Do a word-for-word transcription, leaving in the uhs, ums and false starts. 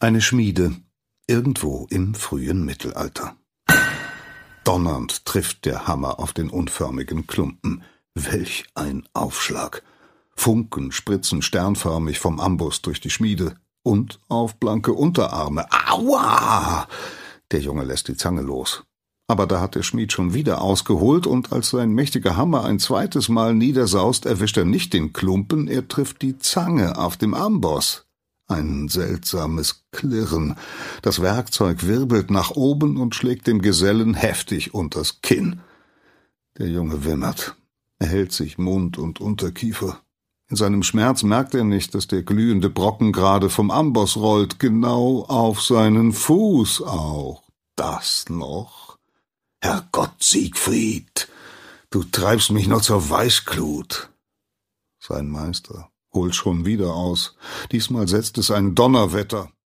Eine Schmiede, irgendwo im frühen Mittelalter. Donnernd trifft der Hammer auf den unförmigen Klumpen. Welch ein Aufschlag! Funken spritzen sternförmig vom Amboss durch die Schmiede und auf blanke Unterarme. Aua! Der Junge lässt die Zange los. Aber da hat der Schmied schon wieder ausgeholt, und als sein mächtiger Hammer ein zweites Mal niedersaust, erwischt er nicht den Klumpen, er trifft die Zange auf dem Amboss. Ein seltsames Klirren. Das Werkzeug wirbelt nach oben und schlägt dem Gesellen heftig unters Kinn. Der Junge wimmert. Er hält sich Mund und Unterkiefer. In seinem Schmerz merkt er nicht, dass der glühende Brocken gerade vom Amboss rollt, genau auf seinen Fuß auch. Das noch? Herrgott, Siegfried, du treibst mich noch zur Weißglut. Sein Meister holt schon wieder aus. Diesmal setzt es ein Donnerwetter.